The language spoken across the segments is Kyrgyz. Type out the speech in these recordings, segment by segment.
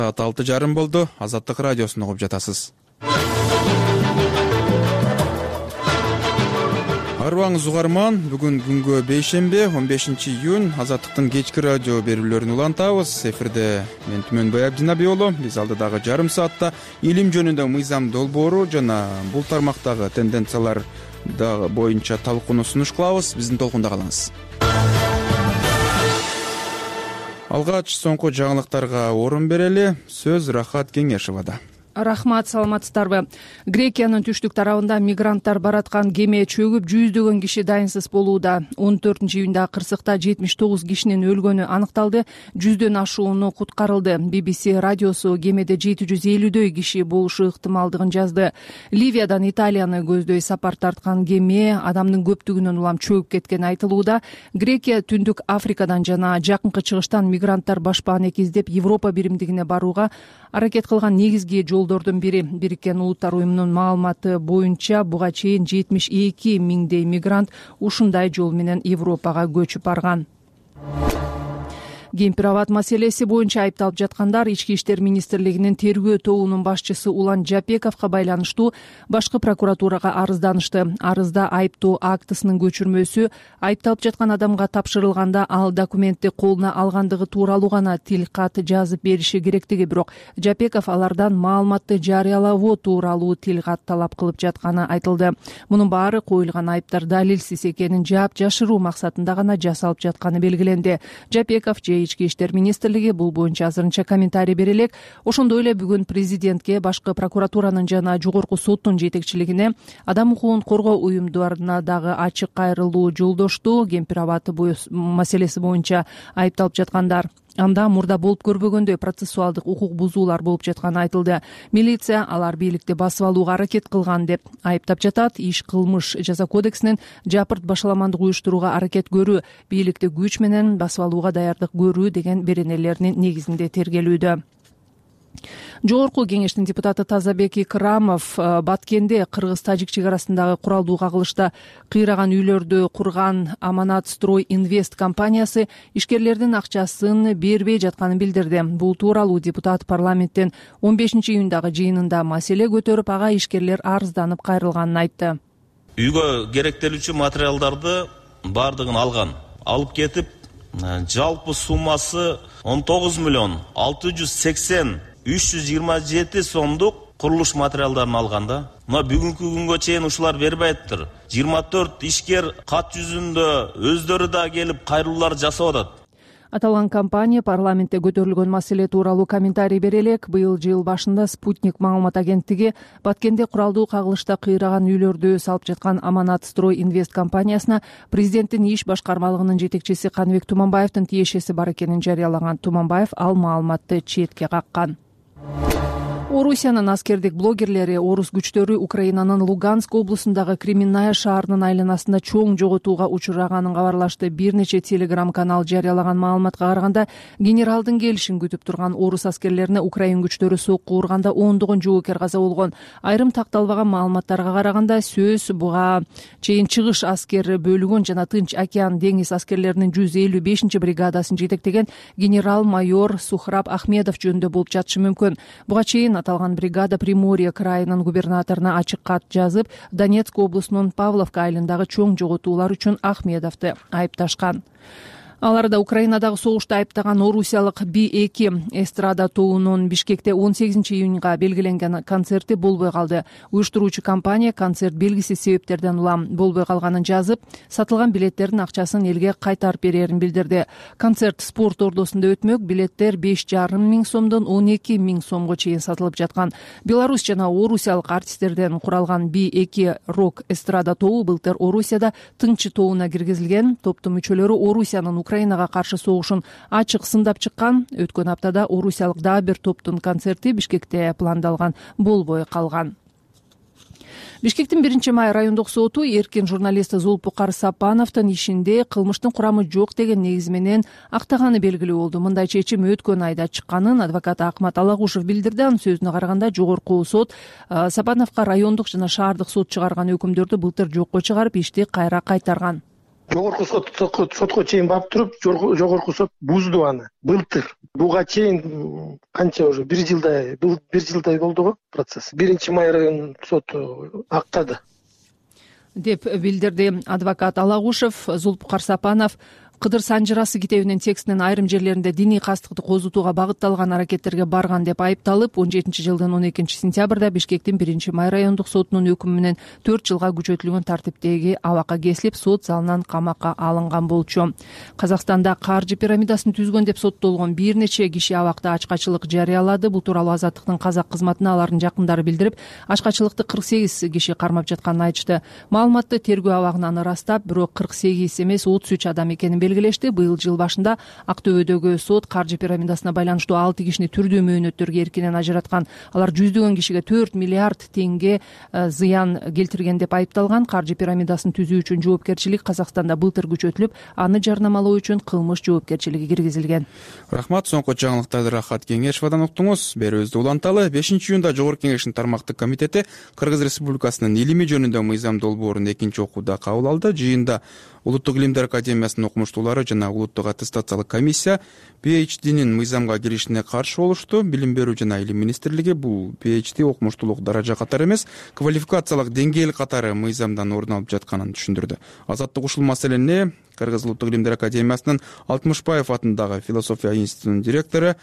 Саат 6:30 болду. Азаттык радиосун угуп жатасыз. Арыбаңыз угарман. Бүгүн күнгө бейшемби 15-июнь Азаттыктын кечки радио берүүлөрүн улантабыз. Эфирде мен Түмөнбай Абдинаби уулу. Биз алдыдагы жарым саатта илим жөнүндө мыйзам долбоору жана бул тармактагы тенденциялар боюнча талкууну сунуш кылабыз. Биздин толкунда калыңыз. Алгач соңку жаңылыктарга орун берели. Сөз Рахат Кеңешевада. Рахмат, саламатсыздарбы? Грекиянын түштүк тарабында мигранттар бараткан кеме чөгүп, жүздөгөн киши дайынсыз болууда. 14-июнда кырсыкта 79 кишинин өлгөнү аныкталды, 100дөн ашууну куткарылды. BBC радиосу кемеде 750дөй киши болушу ыктымалдыгын жазды. Ливиядан Италияны көздөй сапар тарткан кеме адамдын көптүгүнөн улам чөгүп кеткени айтылууда. Грекия Түндүк Африкадан жана жакынкы чыгыштан мигранттар башпааны издеп Европа биримдигине барууга аракет кылган негизги жолдордун бири. Бириккен Улуттар уюмунун маалыматы боюнча буга чейин 72 миңдей мигрант ушундай жол менен Европага көчүп барган. Кемпир-абад маселеси боюнча айыпталып жаткандар Ички иштер министрлигинин тергөө тобунун башчысы Улан Жапековго байланыштуу башкы прокуратурага арызданышты. Арызда айыптоо актысынын көчүрмөсү айыпталып жаткан адамга тапшырылганда ал документти колуна алгандыгы тууралуу гана тил кат жазып бериши керектиги, бирок Жапеков алардан маалыматты жарыялоо тууралуу тил кат талап кылып жатканы айтылды. Мунун баары коюлган айыптар далилсиз экенин жаап жашыруу максатында гана жасалып жатканы белгиленди. Жапеков Ички иштер министрлиги бул боюнча азырынча комментарий бере элек. Ошондой эле бүгүн президентке, башкы прокуратуранын жана жогорку соттун жетекчилигине адам укугун коргоо уюмдарына дагы ачык кайрылуу жолдошту. Кемпир-абад маселеси боюнча айыпталып жаткандар анда мурда болуп көрбөгөндөй процессуалдык укук бузуулар болуп жатканы айтылды. Милиция алар бийликти басып алууга аракет кылган деп айыптап жатат. Иш кылмыш жаза кодексинин жапырт башаламандык уюштурууга аракет көрүү, бийликти күч менен басып алууга даярдык көрүү деген беренелеринин негизинде тергелүүдө. Жогорку кеңештин депутаты Тазабек Икрамов Баткенде Кыргыз-Тажик чек арасындагы куралдуу кагылышта кыйраган үйлөрдү курган Аманат Строй Инвест компаниясы ишкерлердин акчасын бербей жатканын билдирди. Бул тууралуу депутат парламенттин 15-июндагы жыйынында маселе көтөрүп, ага ишкерлер арызданып кайрылганын айтты. Үйгө керектелүүчү материалдарды бардыгын алып кетип, жалпы суммасы 19 миллион 680 327 сомдук курулуш материалдарын алганда, мына бүгүнкү күнгө чейин ушулар бербей атыптыр. 24 ишкер кат жүзүндө өздөрү да келип кайрылуулар жасап атат. Аталган компания парламентте көтөрүлгөн маселе тууралуу комментарий бере элек. Быйыл жыл башында Спутник маалымат агенттиги Баткенде куралдуу кагылышта кыйраган үйлөрдү салып жаткан Аманат Строй Инвест компаниясына президенттин иш башкармалыгынын жетекчиси Каныбек Туманбаевдин тиешеси бар экенин жарыялаган. Туманбаев ал маалыматты четке каккан. Орусиянын аскердик блогерлери орус күчтөрү Украинанын Луганск облусундагы Кременная шаарынын айланасында чоң жоготууга учураганын кабарлашты. Бир нече телеграм-канал жарыялаган маалыматка караганда, генералдын келишин күтүп турган орус аскерлерине Украин күчтөрү сокку урганда ондогон жоокер каза болгон. Айрым такталбаган маалыматтарга караганда, сөз буга чейин чыгыш аскер бөлүгүн жана Тынч океан деңиз аскерлеринин 155-бригадасын жетектеген генерал-майор Сухраб Ахмедов жөнүндө болуп жатышы мүмкүн. Буга чейин аталган бригада Приморье крайынын губернаторуна ачык кат жазып, Донецк облусунун Павловка айылындагы чоң жоготуулар үчүн Ахмедовду айыпташкан. Аларда Украинадагы согушта айыптаган орусиялык B2 эстрада тобунун Бишкекте 18-июнга белгиленген концерти болбой калды. Уюштуруучу компания концерт белгисиз себептерден улам болбой калганын жазып, сатылган билеттердин акчасын элге кайтарып берерин билдирди. Концерт спорт ордосунда өтмөк, билеттер 5,5 миң сомдон 12 миң сомго чейин сатылып жаткан. Беларусь жана орусиялык артисттерден куралган B2 рок эстрада тобу былтыр Орусияда Тынчы тобуна киргизилген. Топтун мүчөлөрү Орусиянын Украинага каршы согушун ачык сындап чыккан. Өткөн аптада орусиялык дагы бир топтун концерти Бишкекте пландалган, болбой калган. Бишкектин 1-май райондук соту эркин журналист Зулпукар Сапановдун ишинде кылмыштын курамы жок деген негиз менен актаганы белгилүү болду. Мындай чечим өткөн айда чыкканын адвокат Акмат Алагушев билдирди. Анын сөзүнө караганда, жогорку сот Сапановго райондук жана шаардык сот чыгарган өкүмдөрдү былтыр жокко чыгарып, ишти кайра кайтарган. Жогорку сотко чейин барып туруп, жогорку сот бузду аны былтыр. буга чейин канча уже бир жылдай болду го процесс. 1-Май районунун соту актады деп билдирди адвокат Алагушев. Зулпукар Сапанов Кыдыр Санжырасы китебинин текстинин айрым жерлеринде диний кастыкты козутууга багытталган аракеттерге барган деп айыпталып, 17-жылдын 12-сентябрда Бишкектин 1-Май райондук сотунун өкүмү менен 4 жылга күчөтүлгөн тартиптеги абакка кесилип, сот залынан камакка алынган болчу. Казакстанда каржы пирамидасын түзгөн деп соттолгон бир нече киши абакта ачкачылык жарыялады. Бул тууралуу Азаттыктын казак кызматына алардын жакындары билдирип, ачкачылыкты 48 киши кармап жатканын айтышты. Маалыматты тергөө абагынан ырастап, бирок 48 эмес 33 адам экенин белгилешти. Быйыл жыл башында Актөбөдөгү сот каржы пирамидасына байланыштуу 6 кишини түрдүү мөөнөттөргө эркинен ажыраткан. Алар жүздөгөн кишиге 4 миллиард теңге зыян келтирген деп айыпталган. Каржы пирамидасын түзүү үчүн жоопкерчилик Казакстанда былтыр күчөтүлүп, аны жарнамалоо үчүн кылмыш жоопкерчилиги киргизилген. Рахмат. Соңку жаңылыктарды Рахат Кеңешовадан уктуңуз. Берүүбүздү уланталы. 5-июнда Жогорку Кеңештин тармактык комитети Кыргыз Республикасынын илими жөнүндө мыйзам долбоорун экинчи окууда кабыл алды. Жыйында Улуттук илимдер академиясынын окумуштуулары жана улуттук аттестациялык комиссия PhD'нин мыйзамга киришине каршы болушту. Билим берүү жана илим министрлиги бул PhD окумуштуулук даража катары эмес, квалификациялык деңгээл катары мыйзамдан орун алып жатканын түшүндүрдү. Азаттык ушул маселени Кыргыз улуттук илимдер академиясынын Алтымышбаев атындагы философия институтунун директору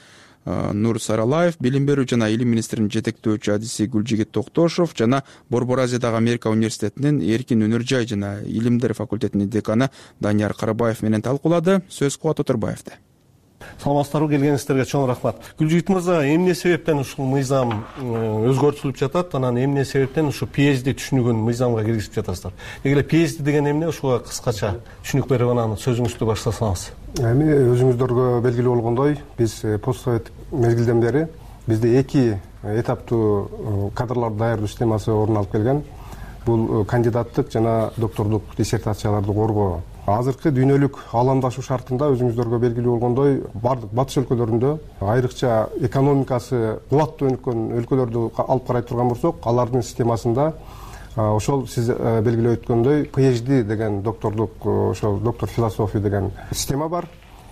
Нур Саралаев, билим берүү жана илим министринин жетектөөчү адиси Гүлжигит Токтошов жана Борбор Азиядагы Америка университетинин эркин өнөр жай жана илимдер факультетинин деканы Данияр Карабаев менен талкуулады. Сөз Кубат Отурбаевде. Саламатсыздарбы, келгениңиздерге чоң рахмат. Гүлжигит мырза, эмне себептен ушул мыйзам өзгөртүлүп жатат, анан эмне себептен ушу PhD түшүнүгүн мыйзамга киргизип жатасыздар? Эгер PhD деген эмне, ушуга кыскача түшүнүк берип анан сөзүңүздү баштасаңыз. Эми өзүңүздөргө белгилүү болгондой, биз постсовет мезгилден бери бизде 2 этаптуу кадрларды даярдоо системасы орун алып келген. Бул кандидаттык жана доктордук диссертацияларды коргоо. Азыркы дүйнөлүк ааламдашуу шартында өзүңүздөргө белгилүү болгондой, бардык батыш өлкөлөрүндө, айрыкча экономикасы кубаттуу өнүккөн өлкөлөрдү алып карай турган болсок, алардын системасында ошол сиз белгилеп өткөндөй PhD деген доктордук, ошол доктор философия деген система бар.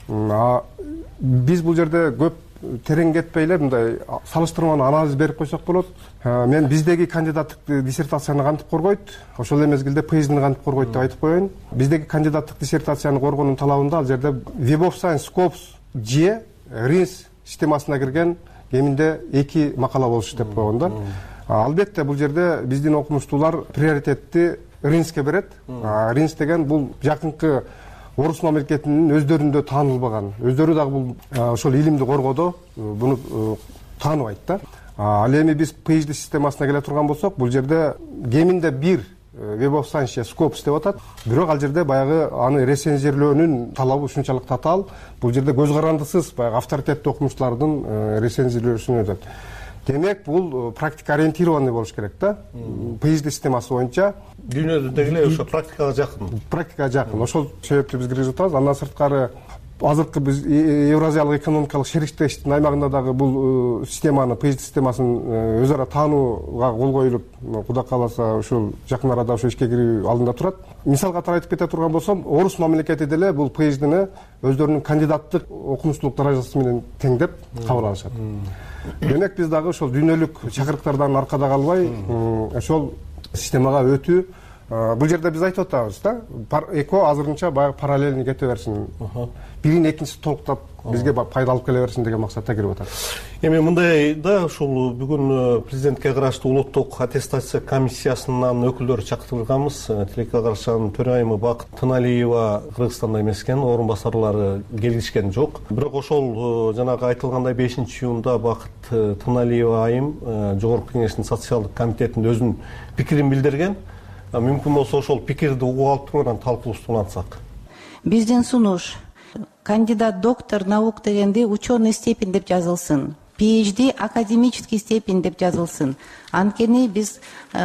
Биз бул жерде көп терең кетпей эле мындай салыштырмалуу анализ берип койсок болот. Мен биздеги кандидаттык диссертацияны кантип коргойт, ошол эле мезгилде PhD'ни кантип коргойт деп айтып коеюн. Биздеги кандидаттык диссертацияны коргоонун талабында ал жерде Web of Science Scopus же RINS системасына кирген кеминде 2 макала болушу деп койгон да. Албетте бул жерде биздин окумуштуулар приоритетти RINSке берет. RINS деген бул жакынкы орус мамлекетинин өздөрүндө таанылбаган, өздөрү дагы бул ошол илимди коргоодо буну тааныбайт да. Ал эми биз PhD системасына келе турган болсок, бул жерде кеминде 1 Web of Science Scopus деп атат. Бирок ал жерде баягы аны рецензирлөөнүн талабы ушунчалык татаал. Бул жерде көз карандысыз баягы авторитеттүү окумуштуулардын рецензиялөөсүнө өтөт. Демек, бул практика ориентированный болуш керек да. PhD системасы боюнча дүйнөдөгү ошо практикага жакын. Практикага жакын. Ошол себептен биз киргизип атабыз. Андан сырткары азыркы биз Евразиялык экономикалык шериктештиктин аймагында дагы бул системаны, PhD системасын өз ара таанууга кол коюлуп, Кудай кааласа ушул жакын арада ошо ишке кирүү алдында турат. Мисал катары айтып кете турган болсом, орус мамлекети деле бул PhD'ни өздөрүнүн кандидаттык окумуштуулук даражасы менен теңдеп кабыл алышат. Демек, биз дагы ошол дүйнөлүк чакырыктардан аркада калбай, ошол системага өтүү. Бул жерде биз айтып атабыз да, эко азырынча баягы параллельный кете берсин. Бирин экинчиси толуктап бизге пайда алып келе берсин деген максатта кирип атат. Эми мындай да, ушул бүгүн президентке караштуу улуттук аттестация комиссиясынын өкүлдөрү чакыртылганбыз. Тилекке карашанын төрайымы Бакыт Тыналиева Кыргызстанда эмес экен, орун басарлары келишкен жок. Бирок ошол жанагы айтылгандай 5-июнда Бакыт Тыналиева айым Жогорку Кеңештин социалдык комитетинде өзүнүн пикирин билдирген. Мүмкүн болсо ошол пикирди угуп алып анан талкуубузду улантсак. Биздин сунуш кандидат доктор наук дегенде ученый степень деп жазылсын. PhD академический степень деп жазылсын. Анткени биз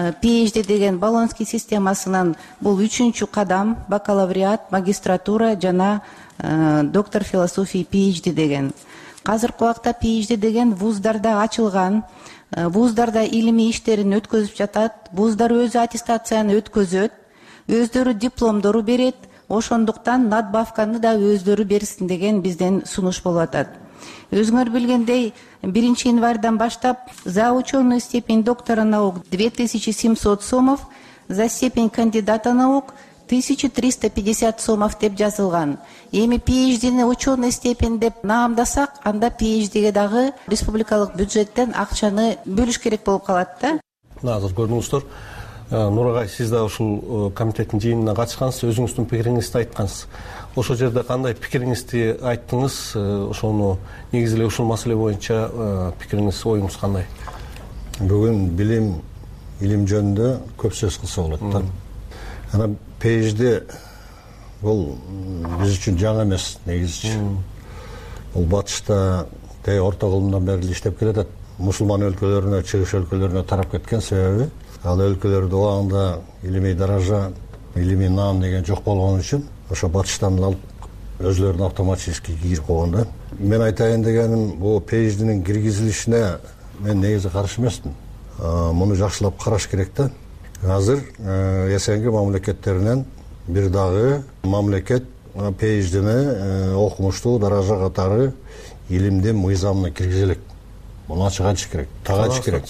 PhD деген Болонский системасынан бул 3-чү кадам, бакалавриат, магистратура жана доктор философии PhD деген. Азыркы убакта PhD деген вуздарда ачылган. Вуздарда илимий иштерин өткөзүп жатат. Вуздар өзү аттестацияны өткөзөт, өздөрү дипломдору берет. Ошондуктан надбавканы да өздөрү берсин деген бизден сунуш болуп атат. Өзүңөр билгендей 1 январдан баштап за ученую степень доктора наук 2700 сомов, за степень кандидата наук 1350 сомов деп жазылган. Эми PhD'ни ученый степень деп наамдасак, анда PhD'ге дагы республикалык бюджеттен акчаны бөлүш керек болуп калат да. Азыр көрдүңүздөр, Нурагай, сиз да ушул комитеттин жыйынына катышкансыз, өзүңүздүн пикириңизди айткансыз. Ошол жерде кандай пикириңизди айттыңыз? Ошону негизилеп ушул маселе боюнча пикириңиз, оюңуз кандай? Бүгүн илим жөнүндө көп сөз кылса болот да. Анан PhD бул биз үчүн жаңы эмес негизичи. Бул батышта орто кылымдан бери иштеп келатат. Мусулман өлкөлөрүнө, чыгыш өлкөлөрүнө тарап кеткен себеби ал өлкөлөрдө убагында илимий даража, илимий наам деген жок болгон үчүн ошо батыштан алып өзлөрүнө автоматически кирип койгон да. Мен айтайын дегеним, бул PhD'нин киргизилишине мен негизи каршы эмесмин. Муну жакшылап караш керек да. Азыр СНГ мамлекеттеринен бир дагы мамлекет PhD'ни окумуштуу даража катары илимдин мыйзамына киргизе элек. Муну ачык айтыш керек, так айтыш керек.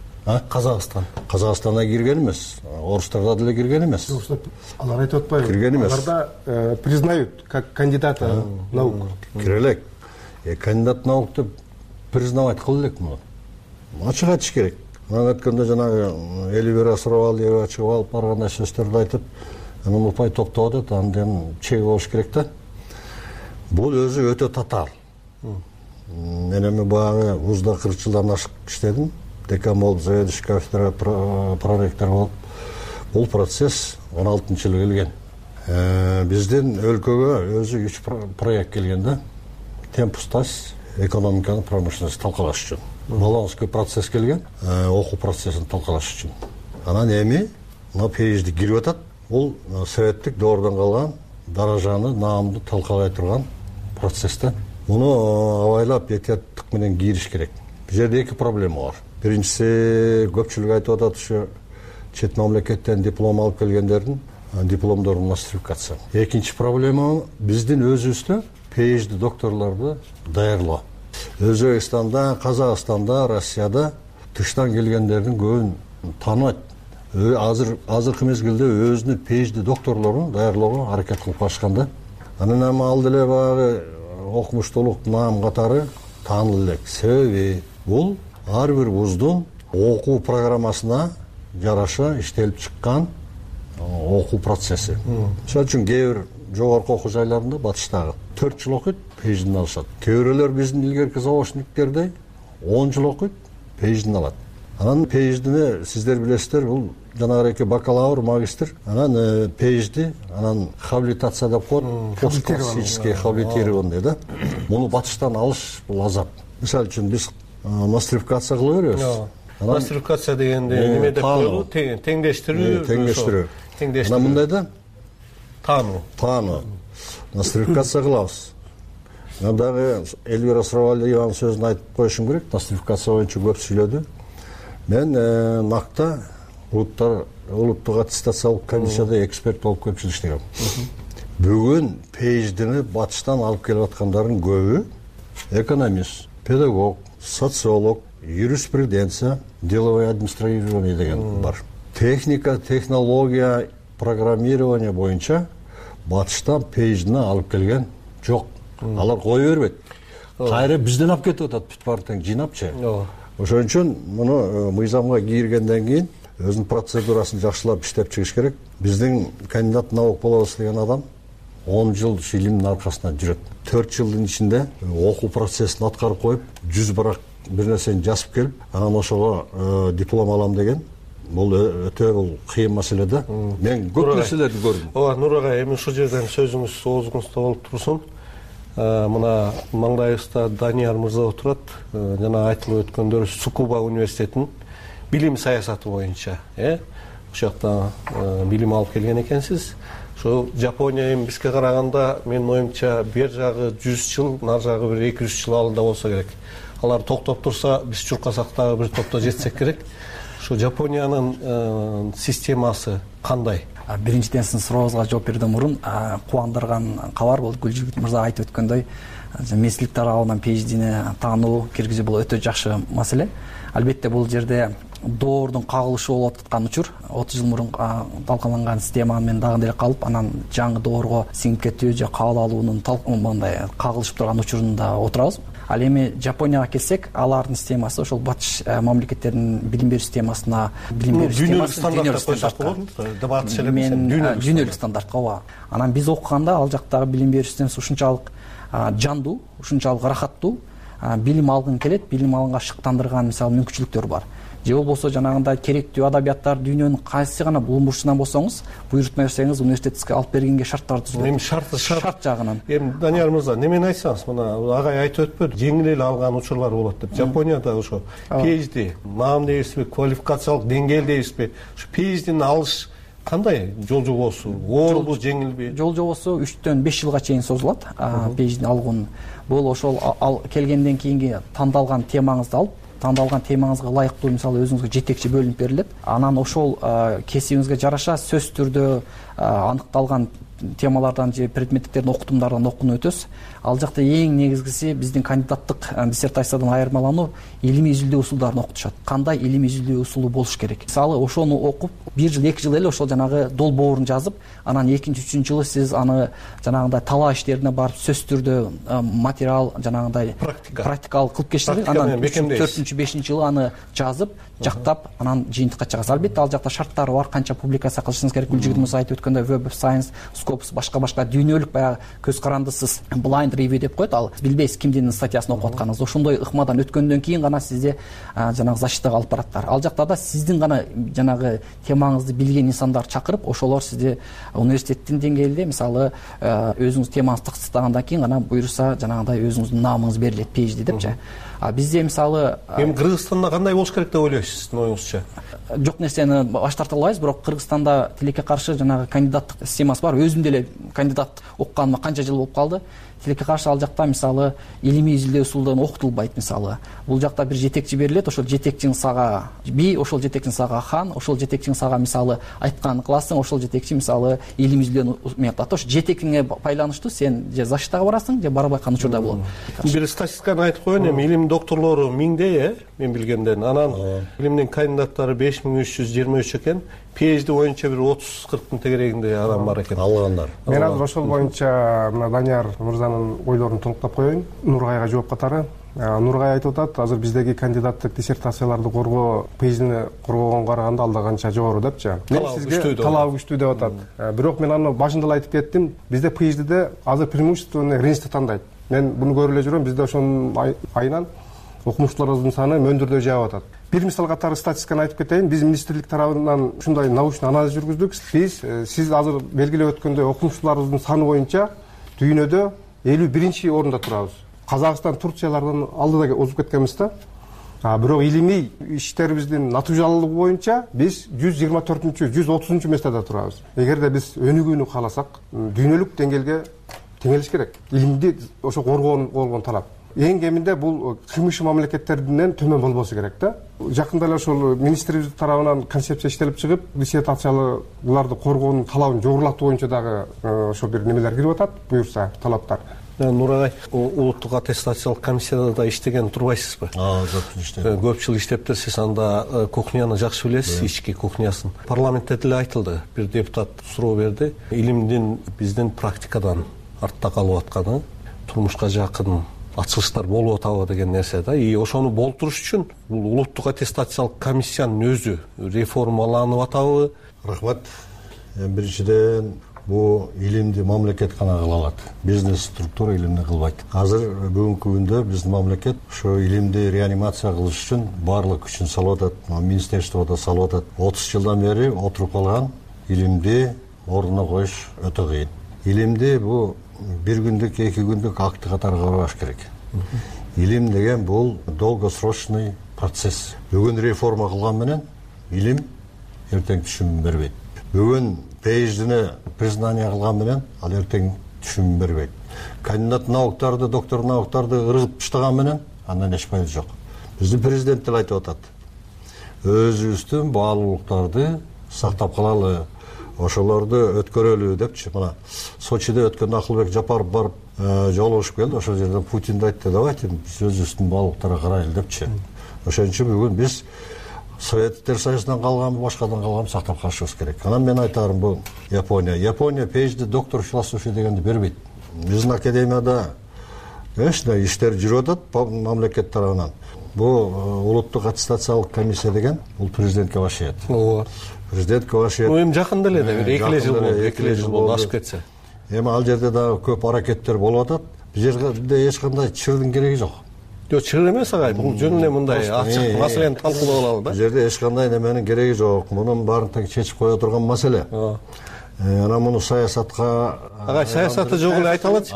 Казакстанда кирген эмес, орустарда деле кирген эмес. Алар айтып атпайбы? Кирген эмес. Аларда признают как кандидата наук. Кире элек. Кандидат наук деп признавать кыла элек муну. Ачык айтыш керек. Мен өткөндө жанагы Эльвира Сұрабалиева чыгып алып баргандай сөздөрдү айтып, анан упай топтоп атат, андан чек болуш керек да. Бул өзү өтө татаал. Мен эми баягы вузда 40 жылдан ашык иштедим. Декан болуп, заведующий кафедра проректор болуп. Бул процесс 16-жылы келген. Биздин өлкөгө өзү 3 проект келген да. Темпустас экономиканы, промышленность талкалаш үчүн. Баланский процесс келген, окуу процессин талкалаш үчүн. Анан эми мына PhD кирип атат. Бул советтик доордон калган даражаны, наамды талкалай турган процесстен. Муну абайлап этияттык менен кириш керек. Бул жерде 2 проблема бар. Биринчиси, көпчүлүк айтып атат, ушу чет мамлекеттен диплом алып келгендердин дипломдорун нострификация. Экинчи проблема биздин өзүбүздө PhD докторлорду даярлоо. Өзбекстанда, Казакстанда, Россияда тыштан келгендердин көбүн тааныбайт. Азыркы мезгилде өзүнүн PhD докторлорун даярлоого аракет кылып башканда. Анан эми ал деле баягы окумуштуулук наам катары таанылып элек. Себеби бул ар бир вуздун окуу программасына жараша иштелип чыккан окуу процесси. Ошон үчүн кээ бир жогорку окуу жайларында батыштагы 4 жыл окуйт, PhD'ни алышат. Кээ бирөөлөр биздин илгерки заочниктердей 10 жыл окуйт, PhD'ни алат. Анан PhD'ни сиздер билесиздер, бул жанагы бакалавр, магистр, анан PhD, анан хабилитация деп коет, постклассический хабилитированный да. Муну батыштан алыш бул азап. Мисалы үчүн биз нострификация кыла беребиз. Нострификация дегенде неме деп коелу? Теңдештирүү. Анан мындай да? Таануу. Нострификация кылабыз. Мен дагы Эльвира Сұрабалиеванын сөзүн айтып коюшум керек. Нострификация боюнча көп сүйлөдү. Мен НАКта улуттук аттестациялык комиссияда эксперт болуп көп жыл иштегем. Бүгүн PhD'ни батыштан алып келип аткандардын көбү экономист, педагог, социолог, юриспруденция, деловое администрирование деген бар. Техника, технология, программирование боюнча батыштан PhD'ни алып келген жок. Алар кое бербейт. Кайра бизден алып кетип атат, бүт баары тең жыйнапчы. Ошон үчүн муну мыйзамга кийиргенден кийин өзүнүн процедурасын жакшылап иштеп чыгыш керек. Биздин кандидат наук болобуз деген адам 10 жыл илимдин аркасынан жүрөт. 4 жылдын ичинде окуу процессин аткарып коюп, 100 барак бир нерсени жазып келип, анан ошого диплом алам деген бул өтө кыйын маселе да. Мен көп нерселерди көрдүм. Ооба, Нурагай, эми ушул жерден сөзүңүз оозуңузда болуп турсун. Мына маңдайыбызда Данияр мырза отурат. Жана айтылып өткөндөр Цукуба университетинин билим саясаты боюнча, ошол жакта билим алып келген экенсиз. Ошо Жапония эми бизге караганда менин оюмча бер жагы 100 жыл, нар жагы бир 200 жыл алда болсо керек. Алар токтоп турса, биз чуркасак дагы бир топто жетсек керек. Ошо Жапониянын системасы кандай? Биринчиден сиздин сурообузга жооп берүүдөн мурун кубандырган кабар болду. Гүлжигит мырза айтып өткөндөй, министрлик тарабынан PhD'ни таануу киргизүү бул өтө жакшы маселе. Албетте бул жерде доордун кагылышы болуп аткан учур 30 жыл мурун талкаланган система менен дагы деле калып, анан жаңы доорго сиңип кетүү же кабыл алуунун мындай кагылышып турган учурунда отурабыз. Ал эми Жапонияга келсек, алардын системасы ошол батыш мамлекеттердин билим берүү системасына, дүйнөлүк стандартка дүйнөлүк стандартка ооба. Анан биз окуганда ал жактагы билим берүү системасы ушунчалык жандуу, ушунчалык ырахаттуу, билим алгың келет, билим алганга шыктандырган мисалы мүмкүнчүлүктөр бар. Же болбосо жанагындай керектүү адабияттар дүйнөнүн кайсы гана булуң бурчунан болсоңуз, буйрутма берсеңиз университетке алып бергенге шарттар түзүлөт. Эми шарт жагынан. Эми Данияр мырза, немени айтсаңыз, мына агай айтып өтпөдү, жеңил эле алган учурлар болот деп. Жапонияда ошо PhD, наам дейбизби, квалификациялык деңгээл дейбизби, ушу PhD'ни алыш кандай жол жобосу? Оорбу, жеңилби? Жол жобосу 3-төн 5 жылга чейин созулат. PhD'ни алган. Бул ошол келгенден кийинки тандалган темаңызды алып, тандалган темаңызга ылайыктуу мисалы өзүңүзгө жетекчи бөлүнүп берилет. Анан ошол кесибиңизге жараша сөзсүз түрдө аныкталган темалардан же предметтиктердин окутумдардан окунуп өтөсүз. Ал жакта эң негизгиси биздин кандидаттык диссертациядан айырмалануу илимий изилдөө усулдарын окутушат. Кандай илимий изилдөө усулу болуш керек? Мисалы ошону окуп 1 жыл 2 жыл эле ошол жанагы долбоорун жазып, анан 2-3 жылы сиз аны жанагындай талаа иштерине барып сөзсүз түрдө материал жанагындай практикалык кылып кечирип, анан 4-5 жылы аны жазып, жактап, анан жыйынтыкка чыгасыз. Албетте ал жакта шарттары бар, канча публикация кылышыңыз керек. Гүлжигит мырза айтып өткөндөй Web of Science, Scopus, башка дүйнөлүк баягы көз карандысыз blind review деп коет. Ал билбейсиз кимдин статьясын окуп атканыңызды. Ошондой ыкмадан өткөндөн кийин гана сизде жанагы защитага алып бараттар. Ал жакта да сиздин гана жанагы темаңызды билген инсандар чакырып, ошолор сизди университеттин деңгээлинде мисалы өзүңүз темаңызды тактагандан кийин гана буйруса жанагындай өзүңүздүн наамыңыз берилет PhD депчи. Бизде мисалы эми Кыргызстанда кандай болуш керек деп ойлойсуз, сиздин оюңузча? Жок нерсени баш тарта албайбыз, бирок Кыргызстанда тилекке каршы жанагы кандидаттык системасы бар. Өзүм деле кандидат окуганыма канча жыл болуп калды. Тилекке каршы ал жакта мисалы илимий изилдөө усулдарын окутулбайт мисалы. Бул жакта бир жетекчи берилет, ошол жетекчиң сага би, ошол жетекчиң сага хан, ошол жетекчиң сага мисалы айтканын кыласың, ошол жетекчи мисалы илимий изилдөөнү метод. Ошо жетекиңе байланыштуу сен же защитага барасың, же барбай калган учурда болот. Бир статистиканы айтып коеюн, эми илим докторлору 1000дей, мен билгенден. Анан илимдин кандидаттары 5323 экен. PhD боюнча бир 30-40 миң тегерегинде адам бар экен. Алгандар. Мен азыр ошол боюнча мына Данияр мырзанын ойлорун толуктап коеюн. Нургайга жооп катары. Нургай айтып атат, азыр биздеги кандидаттык диссертацияларды коргоо PhD'ни коргогонго караганда алда канча жогору депчи. Мен сизге талабы күчтүү деп атат. Бирок мен аны башында эле айтып кеттим. Бизде PhD'де азыр преимущественно ренжди тандайт. Мен буну көрүп эле жүрөм. Бизде ошонун айынан окумуштууларыбыздын саны мөндүрдөй жаап атат. Бир мисал катары статистиканы айтып кетейин. Биз министрлик тарабынан ушундай научный анализ жүргүздүк. Сиз азыр белгилеп өткөндөй окумуштууларыбыздын саны боюнча дүйнөдө 51-чи орунда турабыз. Казакстан, Турциялардан алдыда озуп кеткенбиз да. Бирок илимий иштерибиздин натыйжалуулугу боюнча биз 124-чү, 130-чу местеде турабыз. Эгерде биз өнүгүүнү кааласак, дүйнөлүк деңгээлге теңелиш керек. Илимди ошо коргоон болгон талап. Эң кеминде бул кыймышы мамлекеттерден төмөн болбосу керек да. Жакында эле ошол министрибиз тарабынан концепция иштелип чыгып, диссертацияларды коргоонун талабын жогорулатуу боюнча дагы ошо бир немелер кирип атат, буюрса талаптар. Нурагай, улуттук аттестациялык комиссияда да иштеген турбайсызбы? Жок, иштебейм. Көп жыл иштептир, сиз анда кухняны жакшы билесиз, ички кухнясын. Парламентте деле айтылды, бир депутат суроо берди. Илимдин биздин практикадан артта калып атканы, турмушка жакын ачылыштар болуп атабы деген нерсе да. И ошону болтуруш үчүн бул улуттук аттестациялык комиссиянын өзү реформаланып атабы? Рахмат. Биринчиден бу илимди мамлекет гана кыла алат. Бизнес структура илимди кылбайт. Азыр бүгүнкү күндө биздин мамлекет ошо илимди реанимация кылыш үчүн баардык күчүн салып атат. Министрликте да салып атат. 30 жылдан бери отуруп калган илимди ордуна коюш өтө кыйын. Илимди бу бир күндүк, 2 күндүк акты катары карабаш керек. Илим деген бул долгосрочный процесс. Бүгүн реформа кылган менен илим эртең түшүм бербейт. Бүгүн PhD'ни признание кылган менен ал эртең түшүм бербейт. Кандидат науктарды, доктор науктарды ыргытып таштаган менен андан эч пайда жок. Биздин президент деле айтып атат. Өзүбүздүн баалуулуктарды сактап калалы, ошолорду өткөрөлү депчи. Мына Сочиде өткөндө Акылбек Жапаров барып жолугушуп келди. Ошол жерден Путин да айтты, давайте биз өзүбүздүн балыктарга карайлы депчи. Ошон үчүн бүгүн биз Советтер Союзунан калганбы, башкадан калганбы сактап калышыбыз керек. Анан мен айтарым, бул Япония PhD доктор философия дегенди бербейт. Биздин академияда ушундай иштер жүрүп атат мамлекет тарабынан. Бул улуттук аттестациялык комиссия деген бул президентке башыйт. Ооба. Президентке башыйт. Эми жакында эле да, 2 жыл болду ашып кетсе. Эми ал жерде дагы көп аракеттер болуп атат. Бул жерде эч кандай чырдын кереги жок. Жок, чыр эмес агай. Бул жөн эле мындай ачык маселени талкуулап алалы да. Бул жерде эч кандай неменин кереги жок. Мунун баарын тең чечип кое турган маселе. Анан муну саясатка агай саясаты жок эле айта алатчы.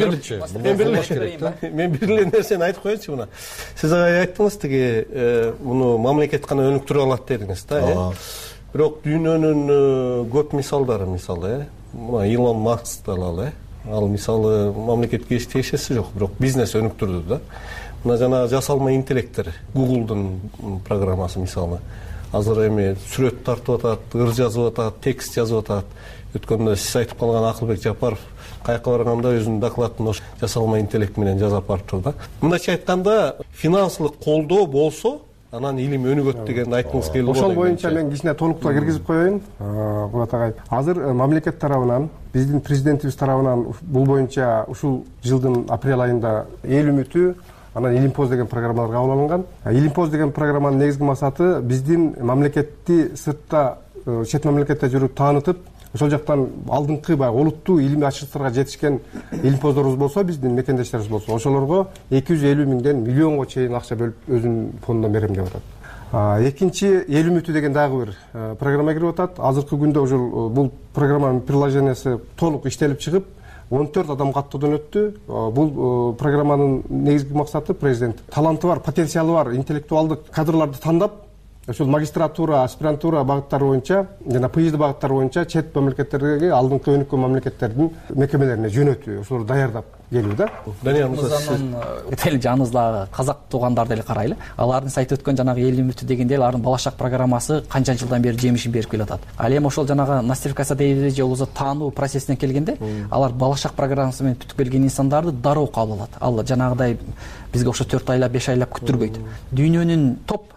Мен бир эле нерсени айтып коеюнчу мына. Сиз агай айттыңыз тиги муну мамлекет гана өнүктүрө алат дедиңиз да, Бирок дүйнөнүн көп мисалдары, мисалы, мына Илон Маскты алалы, ал мисалы мамлекетке эч тиешеси жок, бирок бизнес өнүктүрдү да. Мына жана жасалма интеллекттер, Google'дун программасы мисалы. Азыр эми сүрөт тартып атат, ыр жазып атат, текст жазып атат. Өткөндө сиз айтып калган Акылбек Жапаров каяка барганда өзүнүн докладын жасалма интеллект менен жазып барыптыр да. Мындайча айтканда, финансылык колдоо болсо, анан илим өнүгөт дегенди айткыңыз келип атат. Ошол боюнча мен кичине толуктоо киргизип коеюн. Мурат агай, азыр мамлекет тарабынан, биздин президентибиз тарабынан бул боюнча ушул жылдын апрель айында эл үмүтү, анан Илимпоз деген программалар кабыл алынган. Илимпоз деген программанын негизги максаты биздин мамлекетти сыртта, чет мамлекетте жүрүп таанытып, ошол жактан алдыңкы баягы олуттуу илимий ачыктарга жетишкен илимпоздорубуз болсо, биздин мекендештерибиз болсо, ошолорго 250 миңден миллионго чейин акча бөлүп өзүнүн фондунан берем деп атат. Экинчи эл үмүтү деген дагы бир программа кирип атат. Азыркы күндө ушул бул программанын приложениясы толук иштелип чыгып, 14 адам каттоодон өттү. Бул программанын негизги максаты президент таланты бар, потенциалы бар, интеллектуалдык кадрларды тандап, ошол магистратура, аспирантура багыттары боюнча жана PhD багыттары боюнча чет мамлекеттерге, алдыңкы өнүккөн мамлекеттердин мекемелерине жөнөтүү, ошолорду даярдап келүү да. Данияр мырза, дел жаныбыздагы казак туугандарды эле карайлы. Алардын айтып өткөн жанагы эл үмүтү дегенде алардын балачак программасы канча жылдан бери жемишин берип келатат. Ал эми ошол жанагы нострификация дейбиз же болбосо таануу процессине келгенде, алар балачак программасы менен бүтүп келген инсандарды дароо кабыл алат. Ал жанагыдай бизге окшо 4 айлап, 5 айлап күттүрбөйт. Дүйнөнүн топ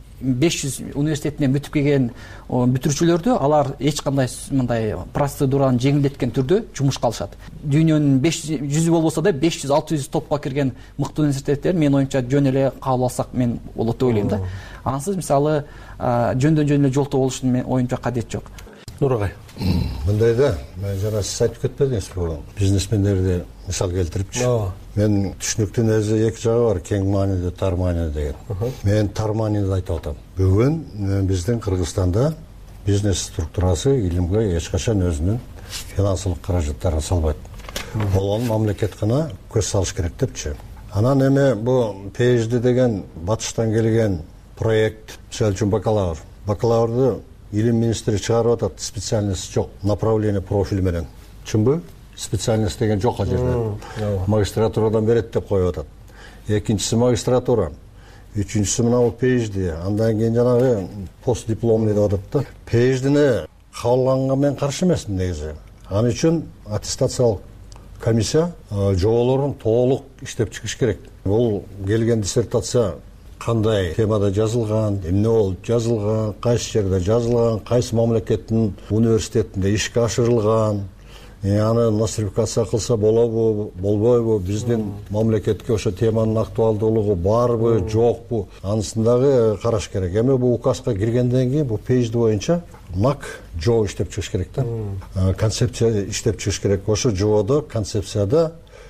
500 университетинен бүтүп келген бүтүрүүчүлөрдү алар эч кандай мындай процедураны жеңилдеткен түрдө жумушка алышат. Дүйнөнүн 100 болбосо да 500-600 топко кирген мыкты университеттер мен оюмча жөн эле кабыл алсак мен болот деп ойлойм да. Ансыз мисалы жөндөн эле жолтоо болушунун мен оюмча кадет жок. Нурагай. Мындай да, мен жана сиз айтып кетпедиңизби, бизнесмендерди мисал келтирипчи. Мен түшүнүктүү нерсе эки жагы бар, кең маанилүү, тар маанилүү деген. Мен тар маанилүүдү айтып атам. Бүгүн биздин Кыргызстанда бизнес структурасы илимге эч качан өзүнүн финансылык каражаттарын салбайт. Ол мамлекет гана көз салыш керек депчи. Анан эми бу PhD деген батыштан келген проект, мисалы үчүн бакалаврды илим министри чыгарып атат, специальность жок, направление профиль менен. Чынбы? Специальность деген жок ал жерде. Магистратурадан берет деп коюп атат. Экинчиси магистратура, үчүнчүсү мына PhD, андан кийин жанагы постдипломный деп атат да. PhD-ни кабылганга мен каршы эмесмин негизи. Ал үчүн аттестациялык комиссия жоболорун толук иштеп чыгыш керек. Бул келген диссертация кандай темада жазылган, эмне болуп жазылган, кайсы жерде жазылган, кайсы мамлекеттин университетинде ишке ашырылган, аны нострификация кылса болобу, болбойбу, биздин мамлекетке ошо теманын актуалдуулугу барбы, жокпу, анысын дагы караш керек. Эми бул указга киргенден кийин бул PhD боюнча НАК жоо иштеп чыгыш керек да. Концепция иштеп чыгыш керек. Ошо жоодо, концепцияда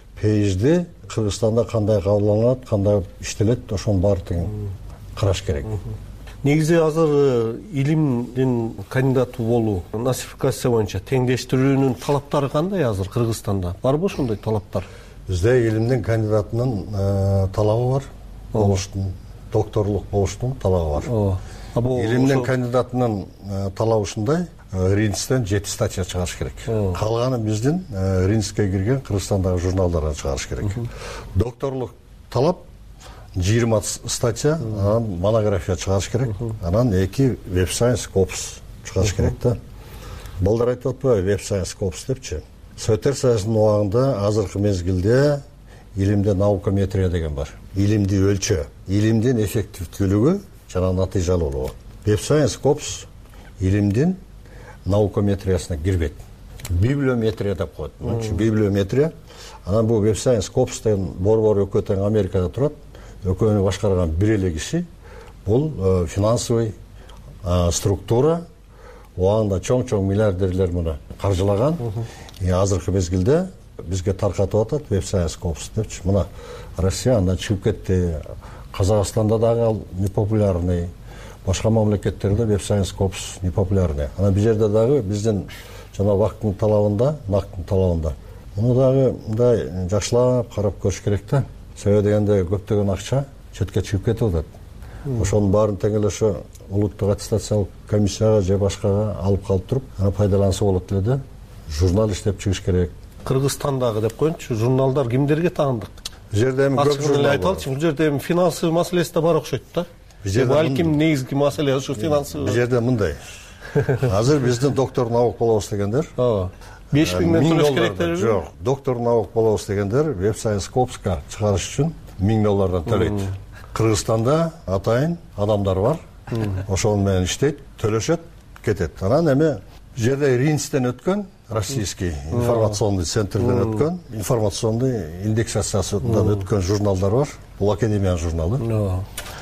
PhD Кыргызстанда кандай кабылданат, кандай иштелет, ошонун баардыгын караш керек. Негизи азыр илимдин кандидаты болуу, нострификация боюнча теңдештирүүнүн талаптары кандай азыр Кыргызстанда? Барбы ошондой талаптар? Бизде илимдин кандидатынын талабы бар. Болуштун, докторлук болуштун талабы бар. Илимдин кандидатынын талабы ушундай: Ринстен 7 статья чыгарыш керек. Калганы биздин Ринске кирген Кыргызстандагы журналдардан чыгарыш керек. Докторлук талап 20 статья, анан монография чыгарыш керек. Анан 2 веб-сайенс копс чыгарыш керек да. Балдар айтып атпайбы веб-сайенс копс депчи. советтер саясатынын убагында азыркы мезгилде илимде наукометрия деген бар. Илимди өлчөө, илимдин эффективдүүлүгү жана натыйжалуулугу. Web Science Corps илимдин наукометриясына кирбейт. Библиометрия деп коет. Библиометрия. Анан бул Web Science Corps деген борбор экөө тең Америкада турат. Экөөнү башкарган бир эле киши. Бул финансовый структура. Оанда чоң миллиардерлер муну каржылаган. Азыркы мезгилде бизге таркатып атат Web Science Corps депчи. Мына Россия андан чыгып кетти. Казакстанда дагы ал непопулярный. Башка мамлекеттерде Web Science Corps непопулярный. Анан бул жерде дагы биздин жана вакыттын талабында. Муну дагы мындай жакшылап карап көрүш керек да. Себеби дегенде көптөгөн акча четке чыгып кетип атат. Ошонун баарын тең эле ошо улуттук аттестациялык комиссияга же башкага алып калып туруп, аны пайдаланса болот эле да. Журнал иштеп чыгыш керек. Кыргызстандагы деп коеюнчу, журналдар кимдерге таандык? Бул жерде эми көп журнал айталчы, бул жерде эми финансовый маселеси да бар окшойт да. Балким негизги маселе ушу финансовый. Бул жерде мындай. Азыр биздин доктор наук болобуз дегендер. 5000 миң төлөш керектер. Жок, доктор наук болобуз дегендер Web Science Corps'ка чыгарыш үчүн $1000 төлөйт. Кыргызстанда атайын адамдар бар. Ошол менен иштейт, төлөшөт, кетет. Анан эми жерде РИНСтен өткөн, российский информационный центрден өткөн, информационный индексациясынан өткөн журналдар бар. Бул академиянын журналы.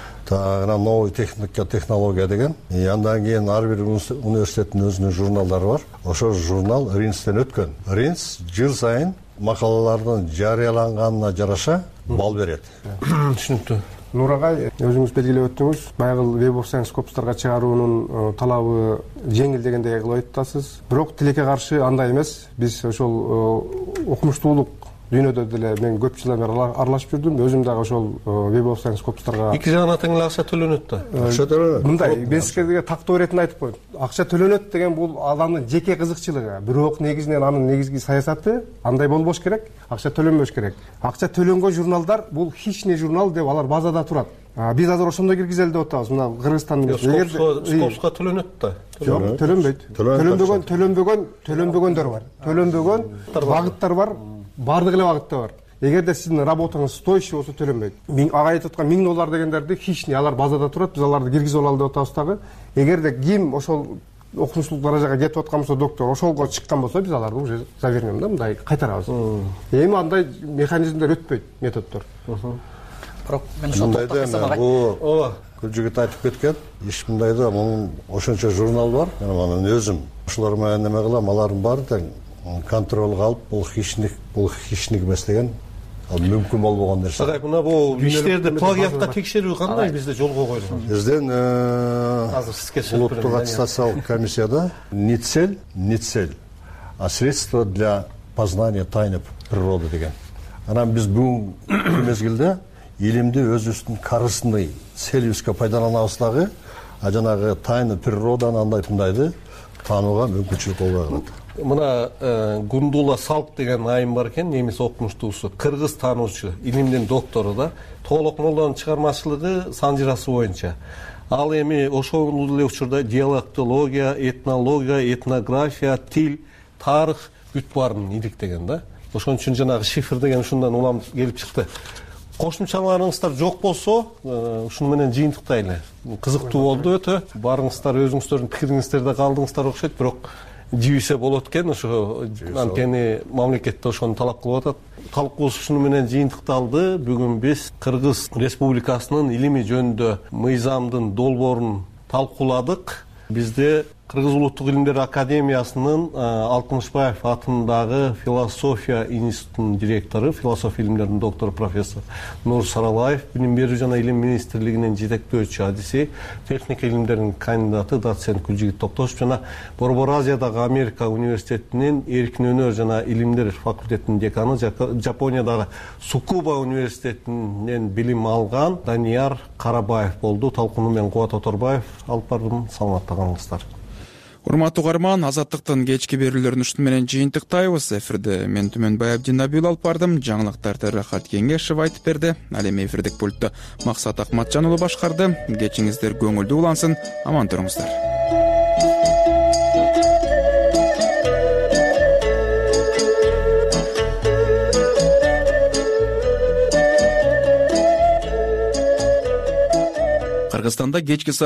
Анан новый технология деген. Андан кийин ар бир университеттин өзүнүн журналдары бар. Ошол журнал РИНСтен өткөн. РИНС жыл сайын макалалардын жарыяланганына жараша балл берет. Түшүнүктүү. Нур агай, өзүңүз белгилеп өттүңүз, баягы Web Science Corps'тарга чыгаруунун талабы жеңил дегендей кылып айтасыз. Бирок тилекке каршы андай эмес. Биз ошол окумуштуулук дүйнөдө деле мен көп жылдан бери аралашып жүрдүм. Өзүм дагы ошол Web Science Corps'тарга эки жагына тең эле акча төлөнөт да. Акча төлөнөт. Мындай, мен сизге тактоо иретин айтып коеюн. Акча төлөнөт деген бул адамдын жеке кызыкчылыгы. Бирок негизинен анын негизги саясаты андай болбош керек. Акча төлөнбөш керек. Акча төлөнгөн журналдар бул хищный журнал деп алар базада турат. Биз азыр ошондой киргизели деп атабыз. Мына Кыргызстандын Скопска төлөнөт да. Жок, төлөнбөйт. Төлөнбөгөндөр бар. Төлөнбөгөн багыттар бар. Бардык эле багытта бар. Эгерде сиздин работаңыз стоящий болсо төлөнбөйт. Ага айтып аткан $1000 дегендерди хищный, алар базада турат, биз аларды киргизип алалы деп атабыз дагы. Эгерде ким ошол окумуштуулук даражага кетип аткан болсо, доктор ошолго чыккан болсо, биз аларды уже завернем да, мындай кайтарабыз. Эми андай механизмдер өтпөйт, методдор. Бирок мен ошондой бул Күлжүгүт айтып кеткен, иш мындай да, мунун ошончо журнал бар. Мен анын өзүм ушулар менен неме кылам, алардын баарын тең контролго алып, бул хищник эмес деген ал мүмкүн болбогон нерсе. Агай, мына бул иштерди плагиатка текшерүү кандай бизде жолго коюлган? Бизден азыр сизге улуттук аттестациялык комиссияда не цель, а средства для познания тайны природы деген. Анан биз бүгүнкү мезгилде илимди өзүбүздүн корыстный целибизге пайдаланабыз дагы, а жанагы тайны природаны андай-мындайды таанууга мүмкүнчүлүк болбой калат. Мына Гундула Салк деген айым бар экен, немис окумуштуусу, кыргыз таануучу, илимдин доктору да. Толокмолдонун чыгармачылыгы санжырасы боюнча. Ал эми ошол эле учурда диалектология, этнология, этнография, тил, тарых бүт баарын иликтеген да. Ошон үчүн жанагы шифр деген ушундан улам келип чыкты. Кошумчаларыңыздар жок болсо, ушуну менен жыйынтыктайлы. Кызыктуу болду өтө. Барыңыздар өзүңүздөрдүн пикириңиздерде калдыңыздар окшойт, бирок жибисе болот экен, ошо анткени мамлекетте ошону талап кылып атат. Талкуубуз ушуну менен жыйынтыкталды. Бүгүн биз Кыргыз Республикасынын илими жөнүндө мыйзамдын долбоорун талкууладык. Бизде Кыргыз Улуттук Илимдер Академиясынын Алтымышбаев атындагы философия институтунун директору, философия илимдеринин доктору профессор Нур Саралаев, билим берүү жана илим министрлигинин жетектөөчү адиси, техника илимдеринин кандидаты доцент Күлжүгүт Токтошов жана Борбор Азиядагы Америка университетинин эркин өнөр жана илимдер факультетинин деканы, Жапониядагы Цукуба университетинен билим алган Данияр Карабаев болду. Талкууну мен Кубат Оторбаев алып бардым. Саламатта калыңыздар. Урматтуу угарман, Азаттыктын кечки берүүлөрүн ушун менен жыйынтыктайбыз. Эфирде мен Түмөнбай Абдинабиул алып бардым. Жаңылыктарды Рахат Кеңешев айтып берди. Ал эми эфирдик пультту Максат Акматжан уулу башкарды. Кечиңиздер көңүлдүү улансын. Аман туруңуздар. Кыргызстанда кечки